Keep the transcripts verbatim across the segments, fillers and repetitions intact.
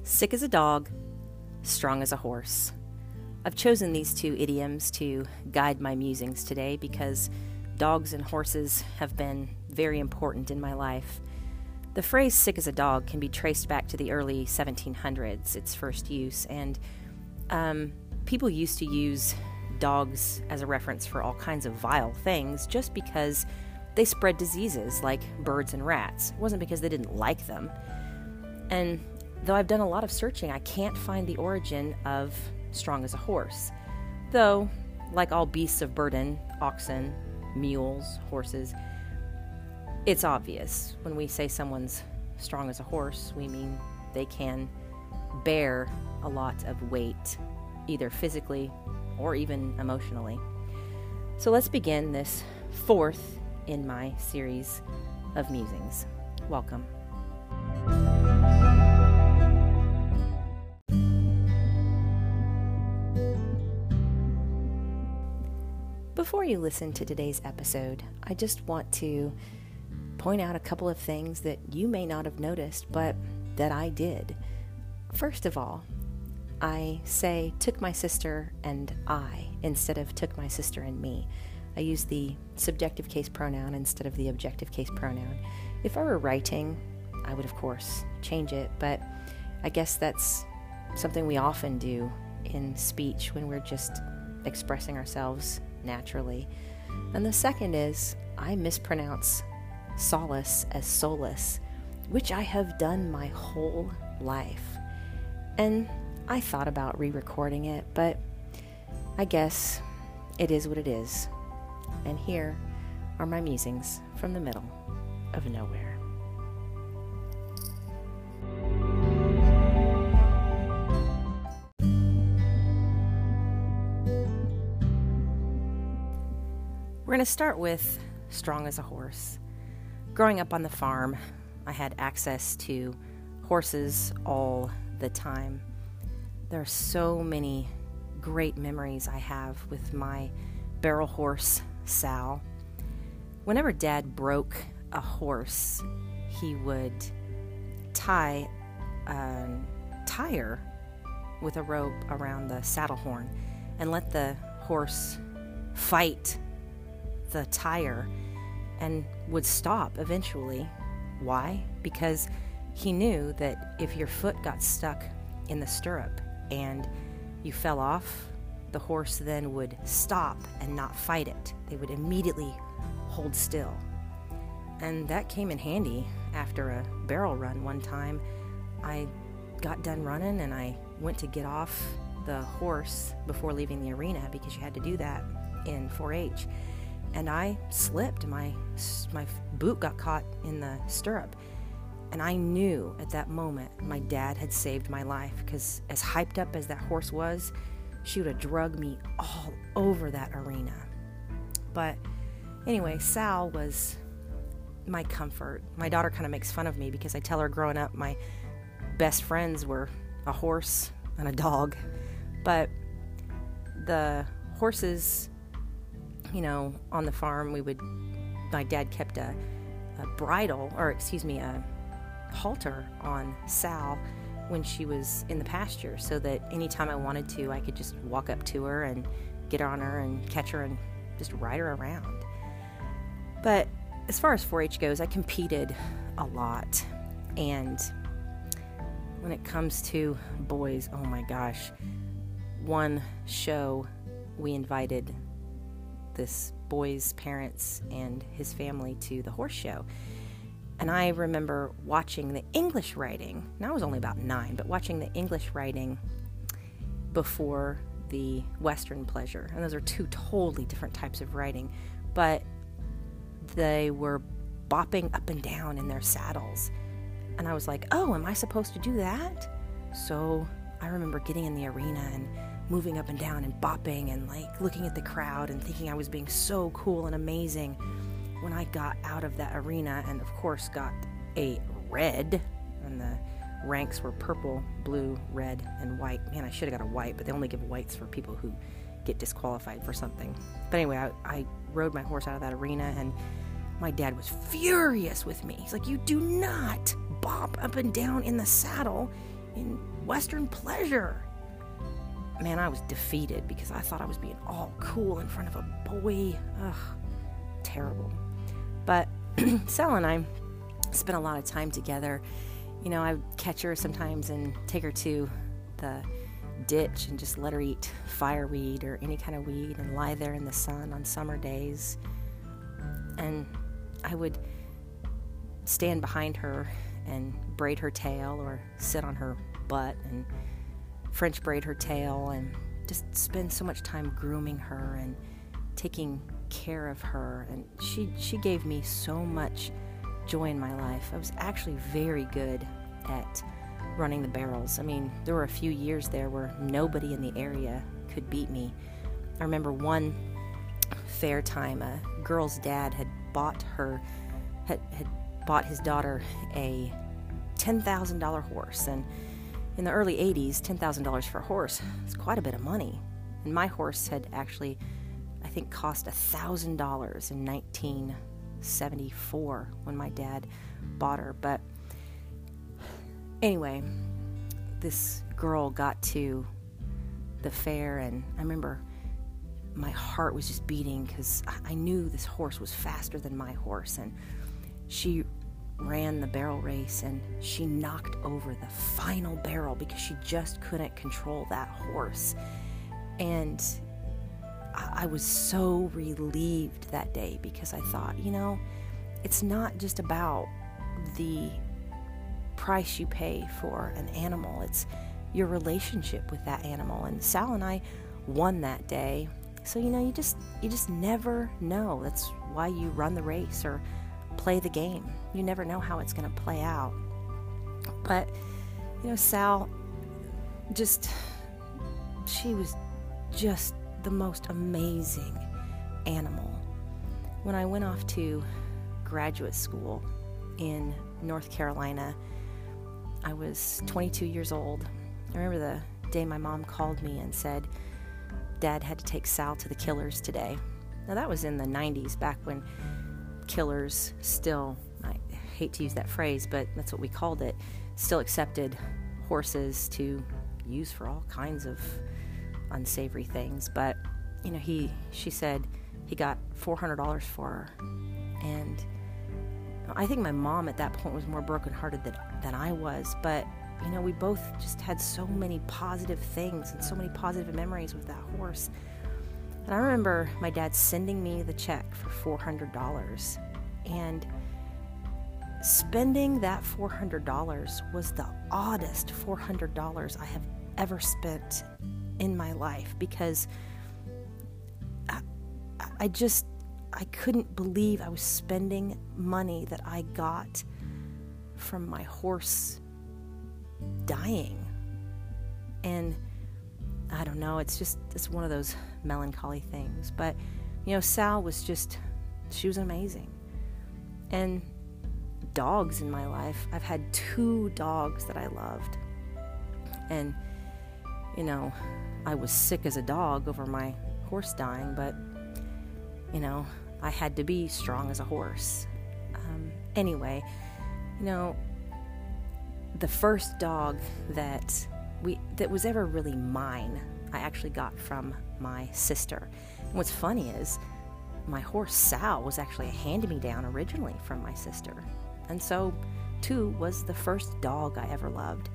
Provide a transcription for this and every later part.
Sick as a dog, strong as a horse. I've chosen these two idioms to guide my musings today because dogs and horses have been very important in my life. The phrase sick as a dog can be traced back to the early seventeen hundreds, its first use, and um, people used to use dogs as a reference for all kinds of vile things just because they spread diseases like birds and rats. It wasn't because they didn't like them. And though I've done a lot of searching, I can't find the origin of strong as a horse. Though, like all beasts of burden, oxen, mules, horses, it's obvious. When we say someone's strong as a horse, we mean they can bear a lot of weight, either physically or even emotionally. So let's begin this fourth in my series of musings. Welcome. Before you listen to today's episode, I just want to point out a couple of things that you may not have noticed, but that I did. First of all, I say took my sister and I instead of took my sister and me. I use the subjective case pronoun instead of the objective case pronoun. If I were writing, I would of course change it, but I guess that's something we often do in speech when we're just expressing ourselves naturally. And the second is I mispronounce solace as solace, which I have done my whole life. And I thought about re-recording it, but I guess it is what it is. And here are my musings from the middle of nowhere. We're going to start with strong as a horse. Growing up on the farm, I had access to horses all the time. There are so many great memories I have with my barrel horse, Sal. Whenever Dad broke a horse, he would tie a tire with a rope around the saddle horn and let the horse fight the tire and would stop eventually. Why? Because he knew that if your foot got stuck in the stirrup and you fell off, the horse then would stop and not fight it. They would immediately hold still. And that came in handy after a barrel run one time. I got done running and I went to get off the horse before leaving the arena because you had to do that in four H. And I slipped. My my boot got caught in the stirrup. And I knew at that moment my dad had saved my life because as hyped up as that horse was, she would have drugged me all over that arena. But anyway, Sal was my comfort. My daughter kind of makes fun of me because I tell her growing up my best friends were a horse and a dog. But the horses, you know, on the farm, we would, my dad kept a, a bridle, or excuse me, a halter on Sal when she was in the pasture so that anytime I wanted to, I could just walk up to her and get on her and catch her and just ride her around. But as far as four H goes, I competed a lot. And when it comes to boys, oh my gosh, one show we invited this boy's parents and his family to the horse show. And I remember watching the English writing, and I was only about nine, but watching the English writing before the Western pleasure. And those are two totally different types of writing, but they were bopping up and down in their saddles. And I was like, oh, am I supposed to do that? So I remember getting in the arena and moving up and down and bopping and like looking at the crowd and thinking I was being so cool and amazing when I got out of that arena and of course got a red, and the ranks were purple, blue, red, and white. Man, I should have got a white, but they only give whites for people who get disqualified for something. But anyway, I, I rode my horse out of that arena and my dad was furious with me. He's like, you do not bop up and down in the saddle in Western Pleasure. Man, I was defeated because I thought I was being all cool in front of a boy. Ugh, terrible. But Sal and I spent a lot of time together. You know, I would catch her sometimes and take her to the ditch and just let her eat fireweed or any kind of weed and lie there in the sun on summer days. And I would stand behind her and braid her tail or sit on her butt and French braid her tail and just spend so much time grooming her and taking care of her. And she she gave me so much joy in my life. I was actually very good at running the barrels. I mean, there were a few years there where nobody in the area could beat me. I remember one fair time, a girl's dad had bought her, had, had bought his daughter a ten thousand dollars horse. And in the early eighties, ten thousand dollars for a horse is quite a bit of money. And my horse had actually, I think, cost one thousand dollars in nineteen seventy-four when my dad bought her. But anyway, this girl got to the fair, and I remember my heart was just beating because I knew this horse was faster than my horse. And she ran the barrel race, and she knocked over the final barrel because she just couldn't control that horse. And I was so relieved that day because I thought, you know, it's not just about the price you pay for an animal, it's your relationship with that animal. And Sal and I won that day. So, you know, you just you just never know. That's why you run the race or play the game. You never know how it's going to play out. But, you know, Sal just, she was just the most amazing animal. When I went off to graduate school in North Carolina, I was twenty-two years old. I remember the day my mom called me and said, Dad had to take Sal to the Killers today. Now that was in the nineties, back when Killers still, I hate to use that phrase, but that's what we called it, still accepted horses to use for all kinds of unsavory things. But, you know, he, she said he got four hundred dollars for her. And I think my mom at that point was more brokenhearted than, than I was. But, you know, we both just had so many positive things and so many positive memories with that horse. And I remember my dad sending me the check for four hundred dollars. And spending that four hundred dollars was the oddest four hundred dollars I have ever spent in my life, because I, I just, I couldn't believe I was spending money that I got from my horse dying. And I don't know, it's just, it's one of those melancholy things. But, you know, Sal was just, she was amazing. And dogs in my life, I've had two dogs that I loved. And, you know, I was sick as a dog over my horse dying, but, you know, I had to be strong as a horse. Um, anyway, you know, the first dog that we that was ever really mine, I actually got from my sister. And what's funny is my horse Sal was actually a hand-me-down originally from my sister. And so, too, was the first dog I ever loved.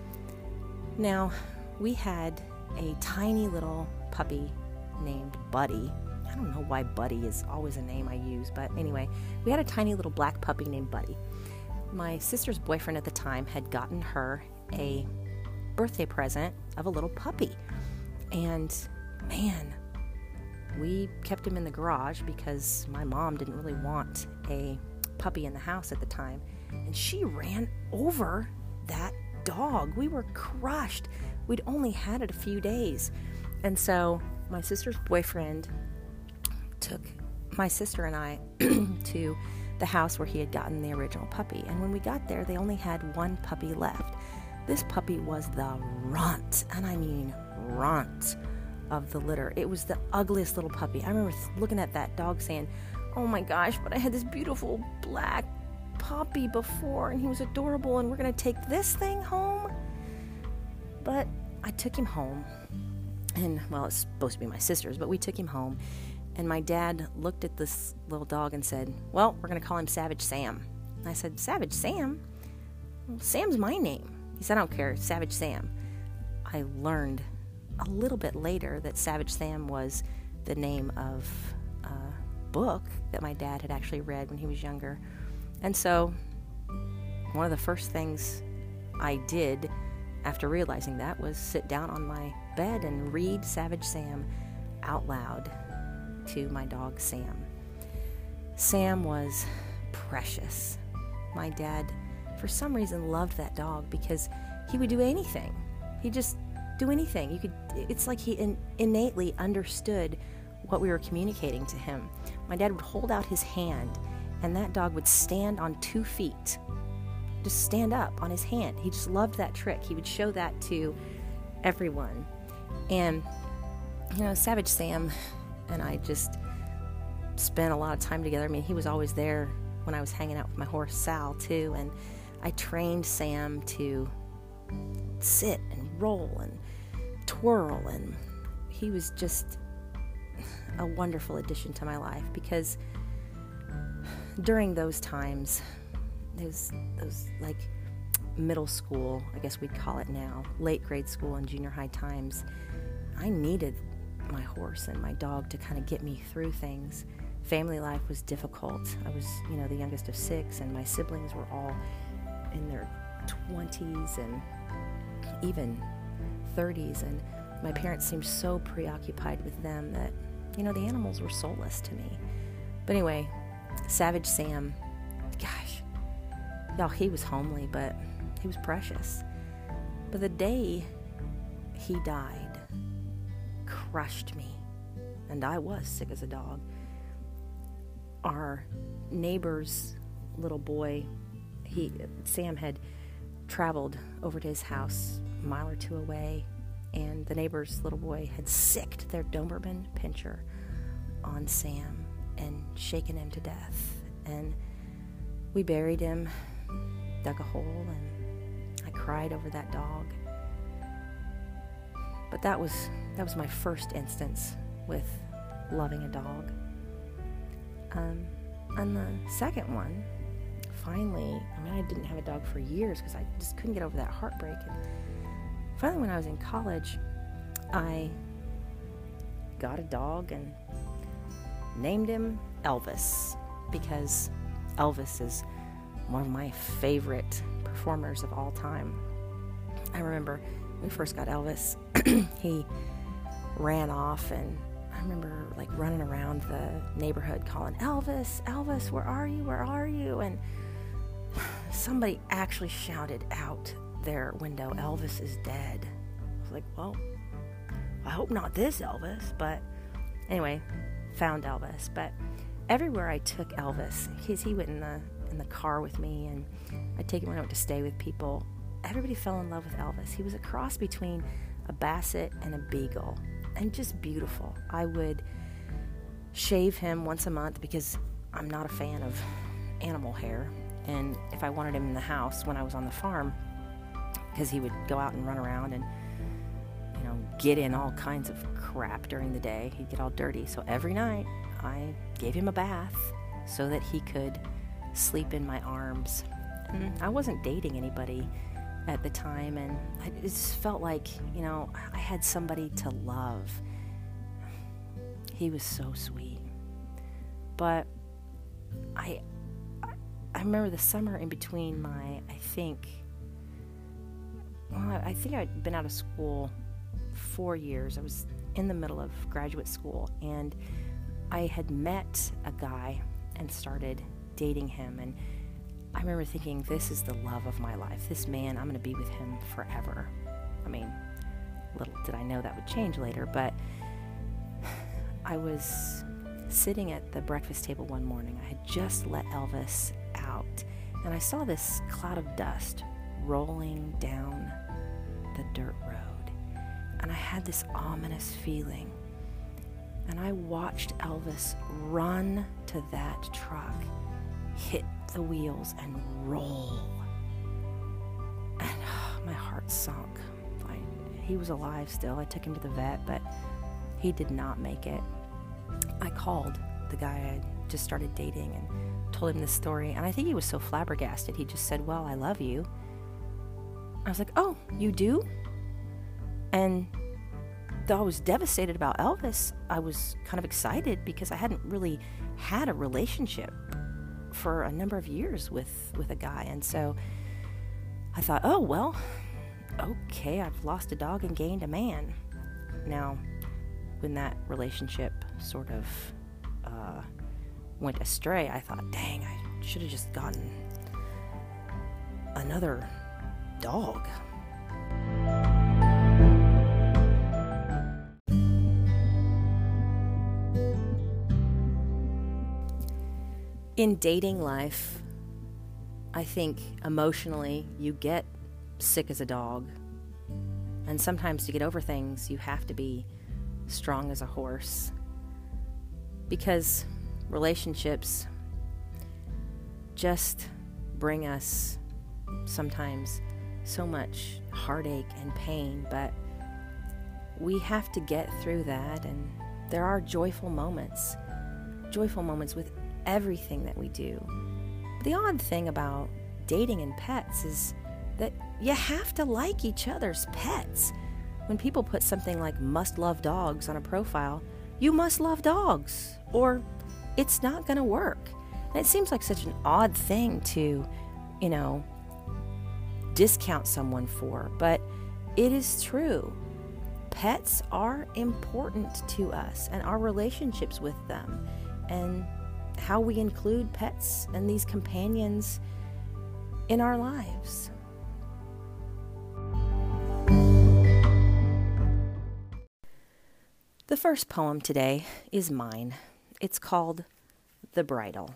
Now, we had a tiny little puppy named Buddy. I don't know why Buddy is always a name I use, but anyway, we had a tiny little black puppy named Buddy. My sister's boyfriend at the time had gotten her a birthday present of a little puppy. And man, we kept him in the garage because my mom didn't really want a puppy in the house at the time. And she ran over that dog. We were crushed. We'd only had it a few days. And so my sister's boyfriend took my sister and I to the house where he had gotten the original puppy. And when we got there, they only had one puppy left. This puppy was the runt, and I mean runt, of the litter. It was the ugliest little puppy. I remember looking at that dog saying, oh my gosh, but I had this beautiful black puppy before, and he was adorable, and we're going to take this thing home? But I took him home, and, well, it's supposed to be my sister's, but we took him home, and my dad looked at this little dog and said, well, we're going to call him Savage Sam. And I said, Savage Sam? Well, Sam's my name. He said, I don't care, Savage Sam. I learned a little bit later that Savage Sam was the name of a book that my dad had actually read when he was younger. And so one of the first things I did after realizing that was sit down on my bed and read Savage Sam out loud to my dog Sam. Sam was precious. My dad, for some reason, loved that dog because he would do anything. He just do anything. You could. It's like he in, innately understood what we were communicating to him. My dad would hold out his hand, and that dog would stand on two feet. Just stand up on his hand. He just loved that trick. He would show that to everyone. And, you know, Savage Sam and I just spent a lot of time together. I mean, he was always there when I was hanging out with my horse, Sal, too. And I trained Sam to sit and roll and twirl. And he was just a wonderful addition to my life because during those times, those those like middle school, I guess we'd call it now, late grade school and junior high times, I needed my horse and my dog to kind of get me through things. Family life was difficult. I was, you know, the youngest of six, and my siblings were all in their twenties and even thirties, and my parents seemed so preoccupied with them that, you know, the animals were soulless to me. But anyway, Savage Sam, gosh, y'all, he was homely, but he was precious. But the day he died crushed me, and I was sick as a dog. Our neighbor's little boy, he Sam had traveled over to his house a mile or two away, and the neighbor's little boy had sicked their Doberman Pinscher on Sam and shaken him to death. And we buried him, dug a hole, and I cried over that dog. But that was that was my first instance with loving a dog. Um, and the second one, finally, I mean, I didn't have a dog for years because I just couldn't get over that heartbreak. And finally, when I was in college, I got a dog and named him Elvis because Elvis is one of my favorite performers of all time. I remember when we first got Elvis, he ran off, and I remember like running around the neighborhood calling, Elvis, Elvis, where are you, where are you? And somebody actually shouted out their window, Elvis is dead. I was like, well, I hope not this Elvis. But anyway, found Elvis. But everywhere I took Elvis, he, he went in the in the car with me, and I'd take him when I went to stay with people. Everybody fell in love with Elvis. He was a cross between a Basset and a Beagle, and just beautiful. I would shave him once a month because I'm not a fan of animal hair, and if I wanted him in the house when I was on the farm, because he would go out and run around and, you know, get in all kinds of crap during the day. He'd get all dirty. So every night I gave him a bath so that he could sleep in my arms. And I wasn't dating anybody at the time, and I just felt like, you know, I had somebody to love. He was so sweet. But I I remember the summer in between my, I think, well, I think I'd been out of school four years. I was in the middle of graduate school, and I had met a guy and started dating him, and I remember thinking, this is the love of my life. This man, I'm going to be with him forever. I mean, little did I know that would change later, but I was sitting at the breakfast table one morning. I had just let Elvis out, and I saw this cloud of dust rolling down the dirt road, and I had this ominous feeling, and I watched Elvis run to that truck, hit the wheels, and roll, and oh, my heart sunk. I, he was alive still. I took him to the vet, but he did not make it. I called the guy I just started dating and told him this story, and I think he was so flabbergasted. He just said, well, I love you. I was like, oh, you do? And though I was devastated about Elvis, I was kind of excited because I hadn't really had a relationship for a number of years with, with a guy. And so I thought, oh, well, okay, I've lost a dog and gained a man. Now, when that relationship sort of uh, went astray, I thought, dang, I should have just gotten another dog. In dating life, I think emotionally you get sick as a dog. And sometimes to get over things, you have to be strong as a horse. Because relationships just bring us sometimes so much heartache and pain, but we have to get through that, and there are joyful moments, joyful moments with everything that we do. But the odd thing about dating and pets is that you have to like each other's pets. When people put something like must love dogs on a profile, you must love dogs, or it's not going to work. And it seems like such an odd thing to, you know, discount someone for, but it is true. Pets are important to us and our relationships with them, and how we include pets and these companions in our lives. The first poem today is mine. It's called The Bridle.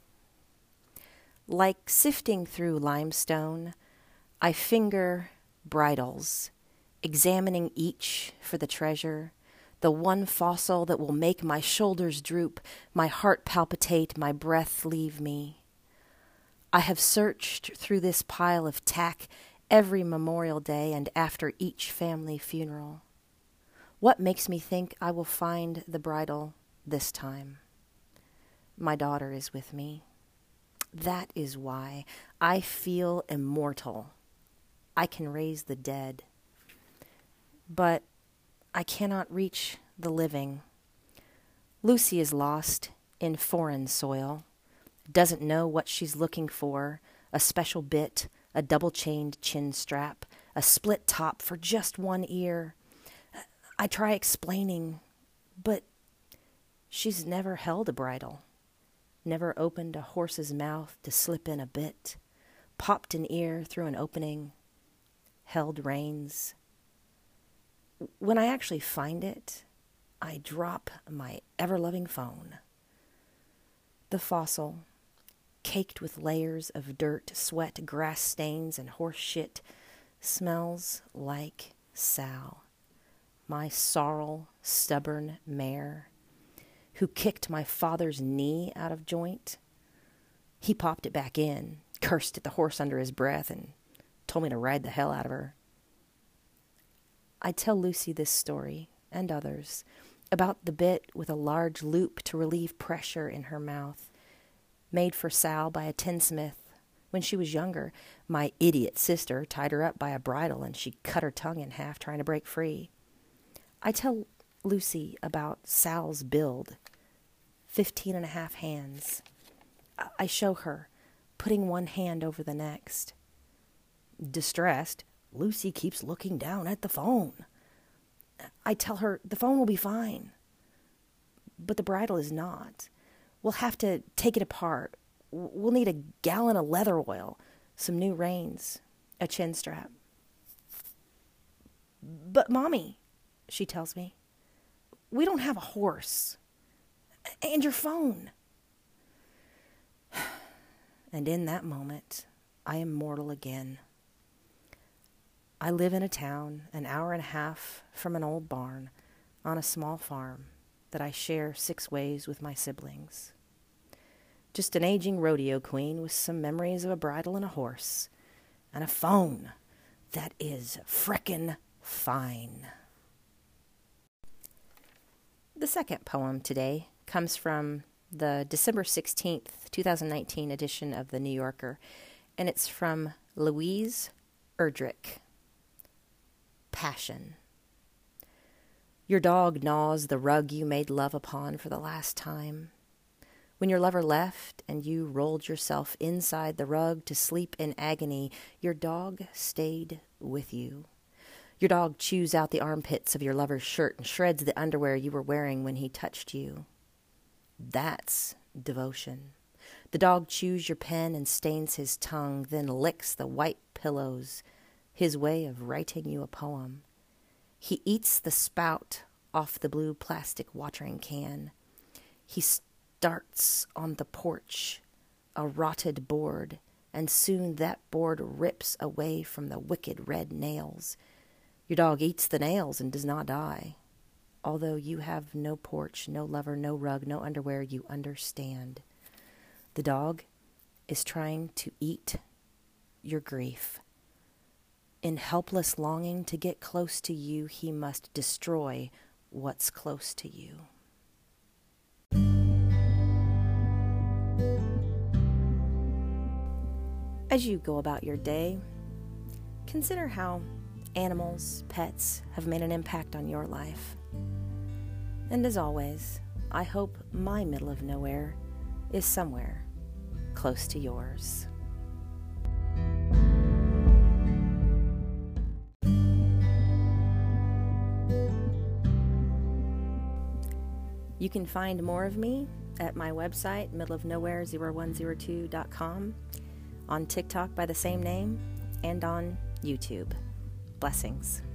Like sifting through limestone, I finger bridles, examining each for the treasure, the one fossil that will make my shoulders droop, my heart palpitate, my breath leave me. I have searched through this pile of tack every Memorial Day and after each family funeral. What makes me think I will find the bridle this time? My daughter is with me. That is why I feel immortal. I can raise the dead. But I cannot reach the living. Lucy is lost in foreign soil, doesn't know what she's looking for, a special bit, a double-chained chin strap, a split top for just one ear. I try explaining, but she's never held a bridle, never opened a horse's mouth to slip in a bit, popped an ear through an opening, held reins. When I actually find it, I drop my ever-loving phone. The fossil, caked with layers of dirt, sweat, grass stains, and horse shit, smells like Sal, my sorrel, stubborn mare, who kicked my father's knee out of joint. He popped it back in, cursed at the horse under his breath, and told me to ride the hell out of her. I tell Lucy this story, and others, about the bit with a large loop to relieve pressure in her mouth, made for Sal by a tinsmith. When she was younger, my idiot sister tied her up by a bridle, and she cut her tongue in half trying to break free. I tell Lucy about Sal's build, fifteen and a half hands. I show her, putting one hand over the next. Distressed, Lucy keeps looking down at the phone. I tell her the phone will be fine, but the bridle is not. We'll have to take it apart. We'll need a gallon of leather oil, some new reins, a chin strap. But, Mommy, she tells me, we don't have a horse. And your phone. And in that moment, I am mortal again. I live in a town an hour and a half from an old barn on a small farm that I share six ways with my siblings. Just an aging rodeo queen with some memories of a bridle and a horse, and a phone that is frickin' fine. The second poem today comes from the December sixteenth, twenty nineteen edition of The New Yorker, and it's from Louise Erdrich. Passion. Your dog gnaws the rug you made love upon for the last time. When your lover left and you rolled yourself inside the rug to sleep in agony, your dog stayed with you. Your dog chews out the armpits of your lover's shirt and shreds the underwear you were wearing when he touched you. That's devotion. The dog chews your pen and stains his tongue, then licks the white pillows, his way of writing you a poem. He eats the spout off the blue plastic watering can. He starts on the porch, a rotted board, and soon that board rips away from the wicked red nails. Your dog eats the nails and does not die. Although you have no porch, no lover, no rug, no underwear, you understand. The dog is trying to eat your grief. In helpless longing to get close to you, he must destroy what's close to you. As you go about your day, consider how animals, pets have made an impact on your life. And as always, I hope my middle of nowhere is somewhere close to yours. You can find more of me at my website, middle of nowhere zero one zero two dot com, on TikTok by the same name, and on YouTube. Blessings.